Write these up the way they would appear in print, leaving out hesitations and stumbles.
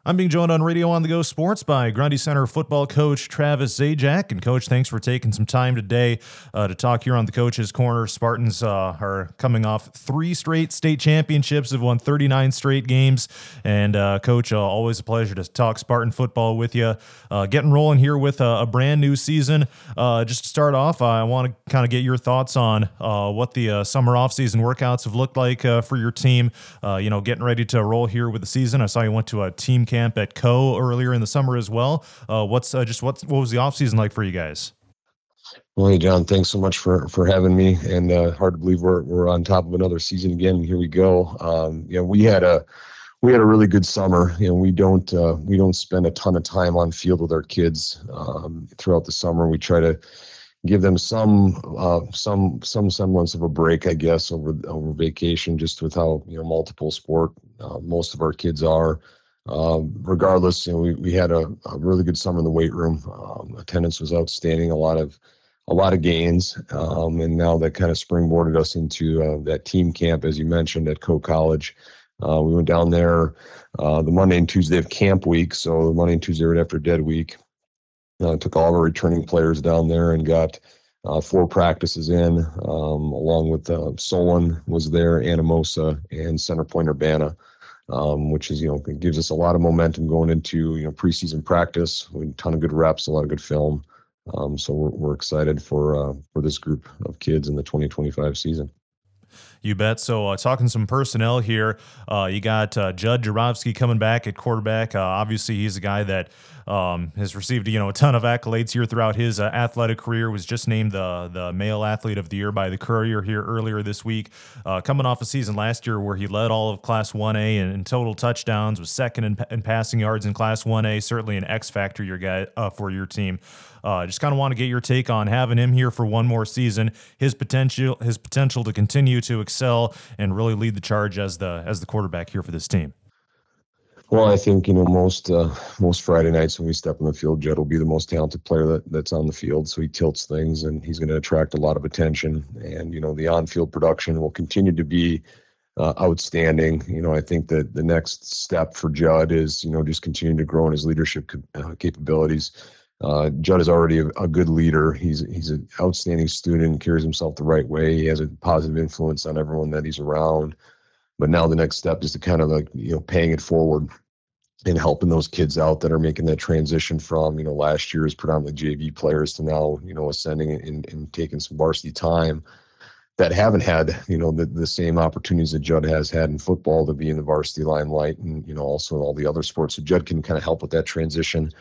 I'm being joined on Radio on the Go Sports by Grundy Center football coach Travis Zajac. And, Coach, thanks for taking some time today to talk here on the Coach's Corner. Spartans are coming off 3 straight state championships, have won 39 straight games. And, Coach, always a pleasure to talk Spartan football with you. Getting rolling here with a brand new season. Just to start off, I want to kind of get your thoughts on what the summer offseason workouts have looked like for your team. Getting ready to roll here with the season. I saw you went to a team camp at Co earlier in the summer as well. What was the offseason like for you guys? Well, hey, John, thanks so much for having me, and hard to believe we're on top of another season again. Here we go. We had a really good summer. We don't spend a ton of time on field with our kids throughout the summer. We try to give them some semblance of a break, I guess, over vacation, just with how multiple sport most of our kids are. Regardless, we had a really good summer in the weight room. Attendance was outstanding, a lot of gains, and now that kind of springboarded us into that team camp, as you mentioned, at Co College. We went down there the Monday and Tuesday of camp week, so the Monday and Tuesday right after dead week. Took all of our returning players down there and got 4 practices in, along with Solon was there, Anamosa, and Center Point Urbana. Which is, it gives us a lot of momentum going into, preseason practice. We had a ton of good reps, a lot of good film. So we're excited for this group of kids in the 2025 season. You bet. So talking some personnel here, you got Judd Jarofsky coming back at quarterback. Obviously, he's a guy that has received a ton of accolades here throughout his athletic career. Was just named the male athlete of the year by the Courier here earlier this week. Coming off a season last year where he led all of Class 1A in total touchdowns, was second in passing yards in Class 1A. Certainly an X factor for your team. Just kind of want to get your take on having him here for one more season, his potential to continue to excel and really lead the charge as the quarterback here for this team. Well, I think, most Friday nights when we step on the field, Judd will be the most talented player that's on the field. So he tilts things and he's going to attract a lot of attention. And, the on-field production will continue to be outstanding. I think that the next step for Judd is, just continuing to grow in his leadership capabilities. Judd is already a good leader. He's an outstanding student, carries himself the right way. He has a positive influence on everyone that he's around. But now the next step is to kind of paying it forward and helping those kids out that are making that transition from, last year's predominantly JV players to now, ascending and taking some varsity time that haven't had, the same opportunities that Judd has had in football to be in the varsity limelight and, also in all the other sports. So Judd can kind of help with that transition.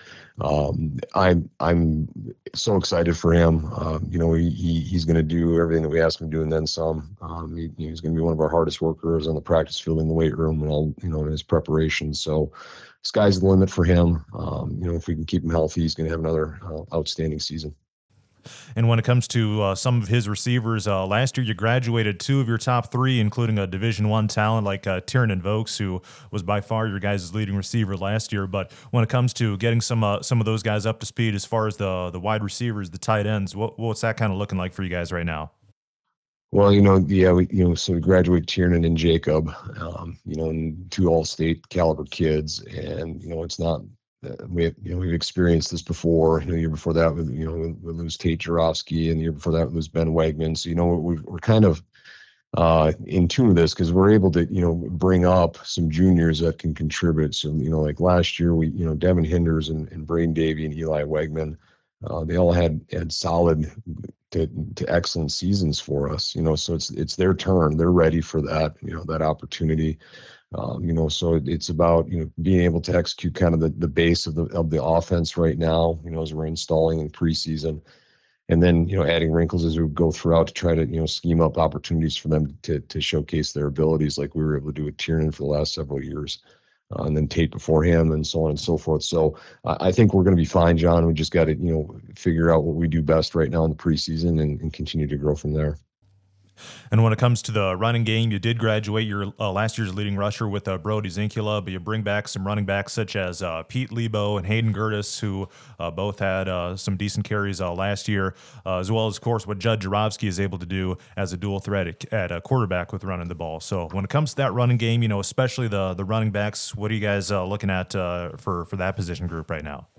I'm so excited for him. He's going to do everything that we ask him to do and then some. He's going to be one of our hardest workers on the practice field, in the weight room, and all, in his preparation. So sky's the limit for him. If we can keep him healthy, he's going to have another outstanding season. And when it comes to some of his receivers, last year you graduated 2 of your top 3, including a Division I talent like Tiernan Vokes, who was by far your guys' leading receiver last year. But when it comes to getting some of those guys up to speed as far as the wide receivers, the tight ends, what's that kind of looking like for you guys right now? Well, so we graduate Tiernan and Jacob, and 2 all-state caliber kids, and it's not. We've experienced this before. The year before that, we lose Tate Jarofsky, and the year before that, we lose Ben Wegman. So we're kind of in tune with this because we're able to bring up some juniors that can contribute. So like last year, we Devin Hinders and Braden Davey and Eli Wegman, they all had solid to excellent seasons for us. So it's their turn. They're ready for that that opportunity. So it's about, being able to execute kind of the base of the offense right now, as we're installing in preseason, and then, adding wrinkles as we go throughout to try to, scheme up opportunities for them to showcase their abilities like we were able to do with Tiernan for the last several years, and then Tate before him and so on and so forth. So I think we're going to be fine, John. We just got to, figure out what we do best right now in the preseason and continue to grow from there. And when it comes to the running game, you did graduate your last year's leading rusher with Brody Zinkula, but you bring back some running backs such as Pete Lebo and Hayden Gertis, who both had some decent carries last year, as well as, of course, what Judd Jarofsky is able to do as a dual threat at a quarterback with running the ball. So when it comes to that running game, especially the running backs, what are you guys looking at for that position group right now?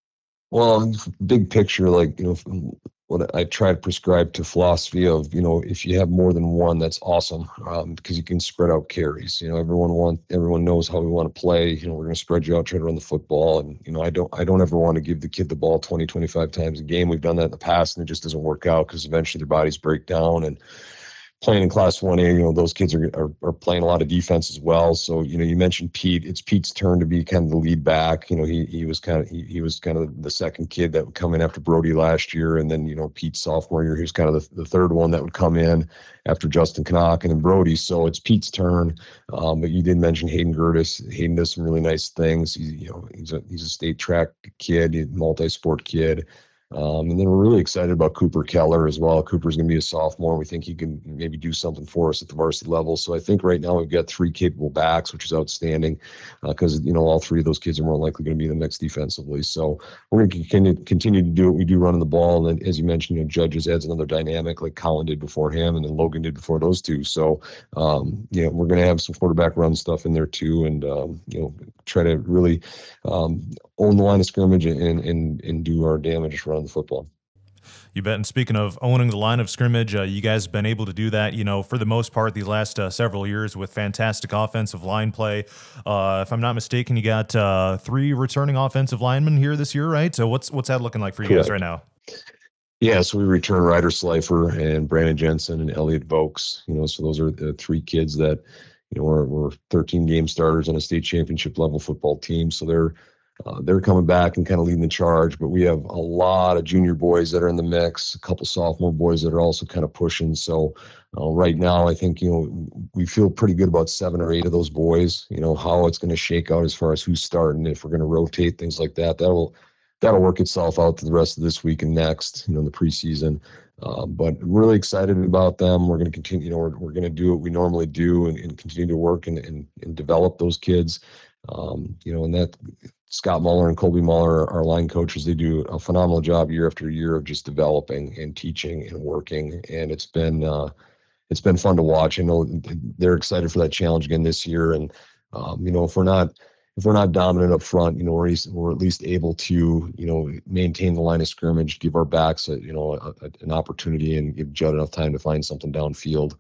Well, big picture, like, what I try to prescribe to philosophy of, if you have more than one, that's awesome, because you can spread out carries. Everyone knows how we want to play. We're going to spread you out, try to run the football. And, I don't ever want to give the kid the ball 20, 25 times a game. We've done that in the past and it just doesn't work out because eventually their bodies break down. And playing in Class 1A, those kids are playing a lot of defense as well. So, you mentioned Pete. It's Pete's turn to be kind of the lead back. He was kind of the second kid that would come in after Brody last year, and then Pete's sophomore year, he was kind of the third one that would come in after Justin Knock and then Brody. So it's Pete's turn. But you did mention Hayden Gertis. Hayden does some really nice things. He's a state track kid, a multi-sport kid. And then we're really excited about Cooper Keller as well. Cooper's going to be a sophomore. We think he can maybe do something for us at the varsity level. So I think right now we've got 3 capable backs, which is outstanding because, all 3 of those kids are more likely going to be in the mix defensively. So we're going to continue to do what we do running the ball. And then, as you mentioned, Judges adds another dynamic like Colin did before him and then Logan did before those two. So, we're going to have some quarterback run stuff in there too. And, try to really own the line of scrimmage and do our damage around the football. You bet. And speaking of owning the line of scrimmage, you guys have been able to do that, for the most part, these last several years with fantastic offensive line play. If I'm not mistaken, you got 3 returning offensive linemen here this year, right? So what's that looking like for you guys right now? Yeah, so we return Ryder Slifer and Brandon Jensen and Elliot Vokes. So those are the 3 kids that, we're 13 game starters on a state championship level football team. So they're coming back and kind of leading the charge, but we have a lot of junior boys that are in the mix, a couple sophomore boys that are also kind of pushing. So right now, I think, we feel pretty good about 7 or 8 of those boys, how it's going to shake out as far as who's starting, if we're going to rotate, things like that. That'll work itself out to the rest of this week and next, in the preseason. But really excited about them. We're going to continue, we're going to do what we normally do and continue to work and develop those kids. And that Scott Muller and Colby Muller, our line coaches, they do a phenomenal job year after year of just developing and teaching and working. And it's been fun to watch. I know they're excited for that challenge again this year. And, if we're not dominant up front, we're at least able to, maintain the line of scrimmage, give our backs an opportunity and give Judd enough time to find something downfield.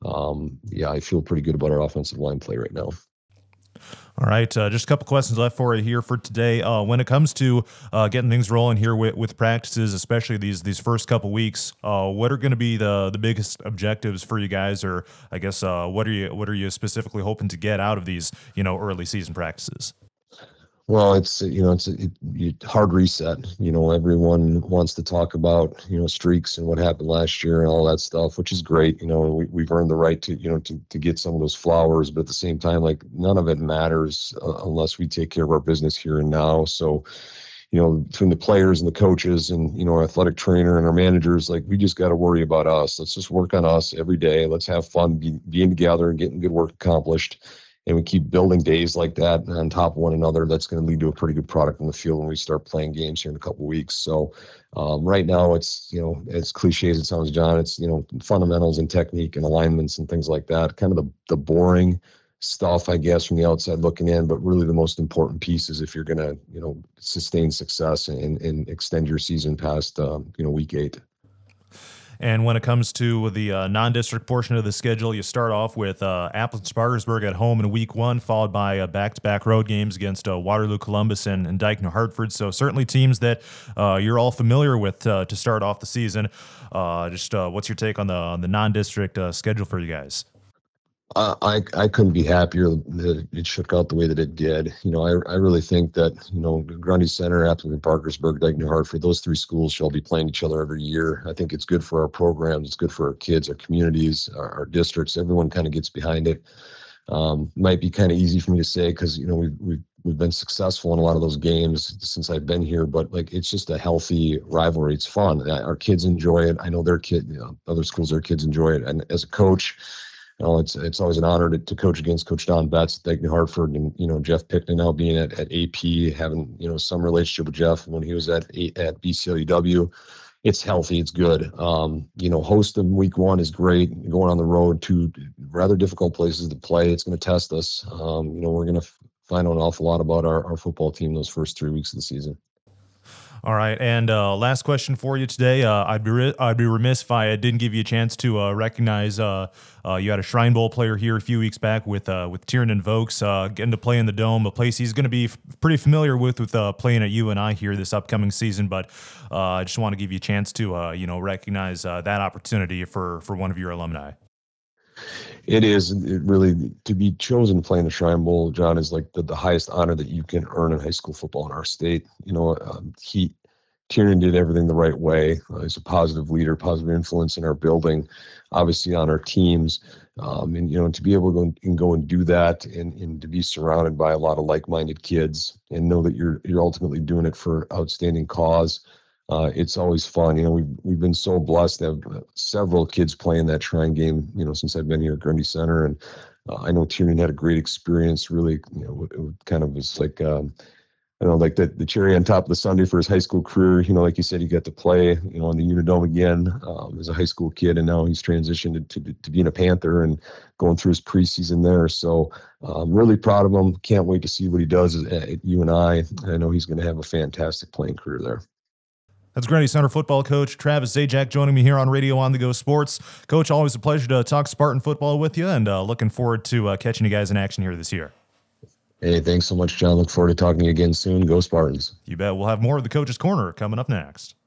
I feel pretty good about our offensive line play right now. All right, just a couple questions left for you here for today. When it comes to getting things rolling here with practices, especially these first couple weeks, what are going to be the biggest objectives for you guys, or I guess what are you specifically hoping to get out of these early season practices? Well, it's a hard reset. Everyone wants to talk about, streaks and what happened last year and all that stuff, which is great. We've earned the right to, to get some of those flowers, but at the same time, like, none of it matters unless we take care of our business here and now. So, between the players and the coaches and, our athletic trainer and our managers, like, we just got to worry about us. Let's just work on us every day. Let's have fun being together and getting good work accomplished. And we keep building days like that on top of one another. That's going to lead to a pretty good product in the field when we start playing games here in a couple of weeks. So right now it's, as cliche as it sounds, John, it's, fundamentals and technique and alignments and things like that, kind of the boring stuff, I guess, from the outside looking in, but really the most important piece is if you're going to, sustain success and extend your season past, week 8. And when it comes to the non-district portion of the schedule, you start off with Appleton-Spartanburg at home in week 1, followed by back-to-back road games against Waterloo Columbus and Dike New Hartford. So certainly teams that you're all familiar with to start off the season. What's your take on the non-district schedule for you guys? I couldn't be happier that it shook out the way that it did. I really think that, Grundy Center, Appleton, Parkersburg, Dike New Hartford, those 3 schools shall be playing each other every year. I think it's good for our programs. It's good for our kids, our communities, our districts. Everyone kind of gets behind it. Might be kind of easy for me to say because, we've we've been successful in a lot of those games since I've been here, but like, it's just a healthy rivalry. It's fun. Our kids enjoy it. I know their other schools, their kids enjoy it. And as a coach, it's always an honor to coach against Coach Don Betts at New Hartford, and Jeff Pickton now being at AP, having some relationship with Jeff when he was at BCLUW. It's healthy. It's good. Host them week 1 is great. Going on the road to rather difficult places to play, it's going to test us. We're going to find out an awful lot about our football team those first 3 weeks of the season. All right, and last question for you today. I'd be remiss if I didn't give you a chance to recognize you had a Shrine Bowl player here a few weeks back with Tiernan Vokes getting to play in the Dome, a place he's going to be pretty familiar with playing at UNI here this upcoming season. But I just want to give you a chance to recognize that opportunity for one of your alumni. It really, to be chosen to play in the Shrine Bowl, John, is like the highest honor that you can earn in high school football in our state. Tiernan did everything the right way. He's a positive leader, positive influence in our building, obviously on our teams. And to be able to go and do that, and to be surrounded by a lot of like-minded kids, and know that you're ultimately doing it for outstanding cause. It's always fun. We've been so blessed to have several kids playing that Shrine game, since I've been here at Grundy Center. And I know Tiernan had a great experience. Really, it kind of was like, like the cherry on top of the sundae for his high school career. Like you said, he got to play, on the Unidome again as a high school kid, and now he's transitioned to being a Panther and going through his preseason there. So I'm really proud of him. Can't wait to see what he does at UNI. I know he's going to have a fantastic playing career there. That's Grundy Center football coach Travis Zajac joining me here on Radio On The Go Sports. Coach, always a pleasure to talk Spartan football with you, and looking forward to catching you guys in action here this year. Hey, thanks so much, John. Look forward to talking to you again soon. Go Spartans. You bet. We'll have more of the Coach's Corner coming up next.